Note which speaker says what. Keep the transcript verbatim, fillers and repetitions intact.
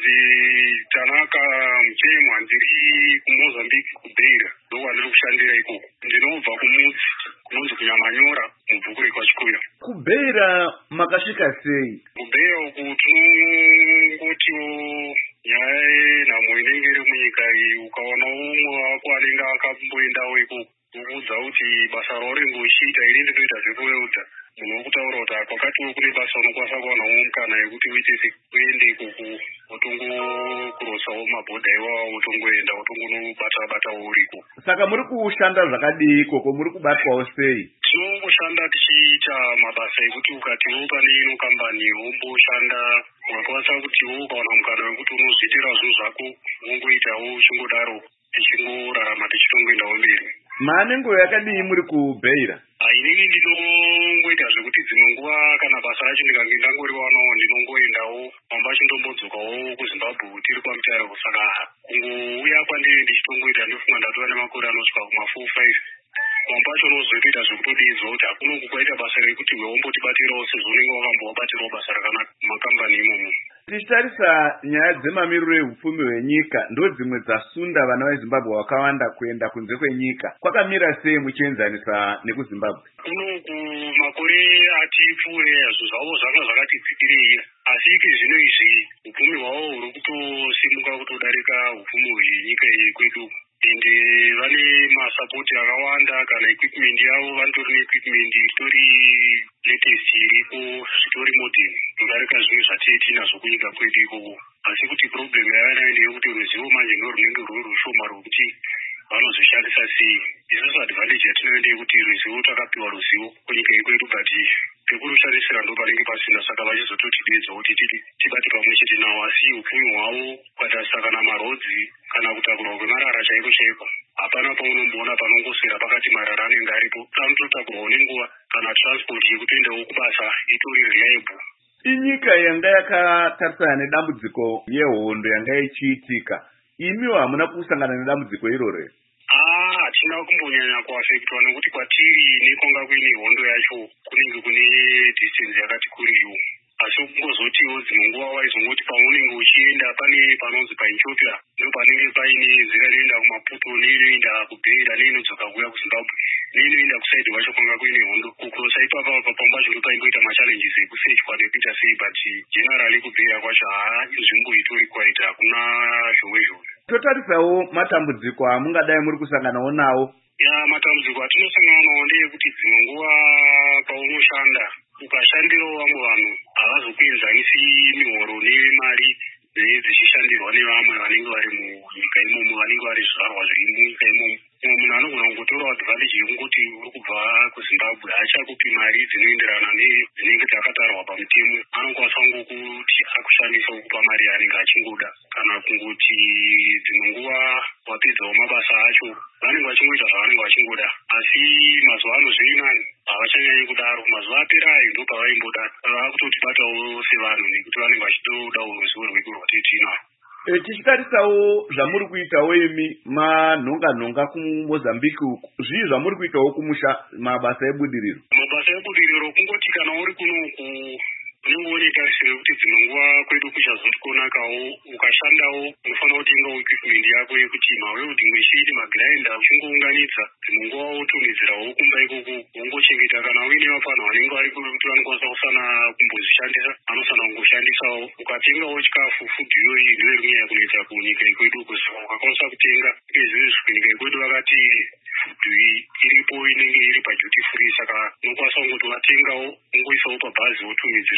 Speaker 1: ndinonzi Tanaka Mchemwa, ndiri kuMozambique kuBeira, ndokwaniri kushandira ikoko. Ndinobva kumudzi kunonzi kuNyamanyora mubhuku rekwachikuya.
Speaker 2: kuBeira makasvika sei?
Speaker 1: kuBeira uku tinongotiwo nyaya yenhamo inenge iri munyika iyi. Ukaona umwe wako anenge akamboendawo ikoko ukuudza kuti basa rauringe uchiita ini ndinoita zvekuweuta, munhu wokutaura kuti kwakatiwo kune basa unokwanisa kuwanawo mukana yekuti uite uende ikoko wotongokurosawo mabhodha iwawo wotongoenda wotongonobata-batawo uriko.
Speaker 2: Saka muri kushanda zvakadii ikoko, muri kubatwawo sei?
Speaker 1: Tinongoshanda tichiita mabasa ekuti ukatiwo pane ino kambani womboshanda, wakakwanisa kutiwo ukawana mukana wekuti unozviitira zvinhu zvako wongoitawo uchingodaro tichingorarama tichitongoendawo mberi.
Speaker 2: Maane nguva yakadii muri kuBeira?
Speaker 1: Inini ndinongoita zvekuti dzimwe nguva kana basa racho ndikange ndangoriwanawo ndinongoendawo mamba chindombodzokawo kuZimbabwe tiri kwamutare. Saka kungouya kwandiri ndichitongoita ndofunga ndatova nemakore anosvika kuma four five. Mamba acho unozotoita zvekutodiedzwa kuti hakuno kwaita basa rekuti wombotibatirawo sezvo unenge wakambowabatirawo basa rakanaka mumakambani imomo.
Speaker 2: Tichitarisa nyaya dzemamiriro ehupfumi hwenyika, ndo dzimwe dzasunda vana veZimbabwe vakawanda kuenda kunze kwenyika. Kwakamira sei muchienzanisa nekuZimbabwe?
Speaker 1: Kunoku makore ati pfuure zvinhu zvavo zvanga zvakati dzikirei, asi ike zvino izvi hupfumi hwavo huri kutosimuka kutodarika hupfumi hwenyika iyi kwedu. Ende vane masapoti akawanda, kana equipment yavo vanotori neequipment itori latest iripo, zvitori modern kudarika zvimwe zvatiri tinazvo kunyika kwedu ikoko. Asi kuti problem yavanayo ndeyekuti ruzivo manje ndo runenge ruri rushoma rwekuti vanozvishandisa sei. Isusu advantage yatinoyo ndeyekuti ruzivo takapiwa ruzivo kunyika ikwedu, but pekurushandisira ndo panenge pasina. Saka vachizototibedza kuti tibate pamwe chete navo, asi upfumi hwavo ukatarisa kana marodzi kana kutakurwa kwemarara chaiko chaiko hapana paunomboona panongoswera pakati marara anenge aripo. Anototakurwawo nenguva kana transport yekutoendawo kubasa itori reliable.
Speaker 2: Inyika yanga yakatarisana nedambudziko yehondo yanga ichiitika, imiwo hamuna kusangana nedambudziko iroro?
Speaker 1: Ah, hatina kumbonyanya kuafektwa nekuti kwatiri nekwanga kuine hondo yacho kunenge kune distance yakati kuriwo. Asi kungozotiwo dzimwe nguva waizongoti paunenge uchienda pane panonzi paEthiopia ndo panenge paine nzira inoenda kuMaputo neinoenda kuBeira neinodzoka kuuya kuZimbabwe neinoenda kusaidi wacho kwanga kuine hondo. Kukurosa ipapa papamba zvinhu paimboita machallenges ekusechwa nekuita sei, but generally kuBeira kwacho haa nzvimbo itori kwaita hakuna zvomwe zvomwe.
Speaker 2: Totarisawo matambudziko amungadai muri kusanganawo nawo.
Speaker 1: Ya, matambudziko atinosangana nawo ndeyekuti dzimwe nguva paunoshanda ukashandirawo vamwe vanhu havazokuenzanisi mihoro nemari dzinenge dzichishandirwa nevamwe vanenge vari munyika imomo, vanenge vari zvizvarwa zviri munyika imomo. Mumwe munhu anogona kungotorawo advantage yekungoti uri kubva kuZimbabwe haachakupi mari dzinoenderana nedzinenge dzakatarwa pamutemo. Anokwanisa ngokuti akushandisa kukupa mari yaanenge achingoda, kana kungoti dzimwe nguva wapedzawo mabasa acho vanenge vachingoita zvavanenge vachingoda. Asi mazuva ano zveinani havachanyanyi kudaro. Mazuva aperayo ndo pavaimboda vakutotibatawo sevanhu nekuti vanenge vachitodawo ruzivo rwedu rwatiri tinarwo.
Speaker 2: E, tichitarisawo zvamuri kuitawo imi manhonga-nhonga kuMozambique uku, zvii zvamuri kuitawo kumusha mabasa ebudiriro?
Speaker 1: Mabasa ebudiriro kungoti kana uri kunoku unenge une tarisiro yekuti dzimwe nguva kwedu kuchazoti konakawo ukashandawo unofanira kutengawo equipment yako yekuti mawelding machine, magrinder uchingounganidza. Dzimwe nguva wotumidzirawo kumba ikoko wongochengeta. Kana uine vapanhu vanenge vari kuti vanokwanisa kusana kumbozvishandisa vanosana kungoshandisawo. Ukatengawo chikafu, food iyoyi ndiyo rimwe yakunoita kunyika ikwedu uko. Saka ukakwanisa kutenga izvizvi kunyika ikwedu vakati food iripo inenge iri paduty free. Saka unokwanisa kungoti watengawo ungoisawo pabhazi wotumidzira.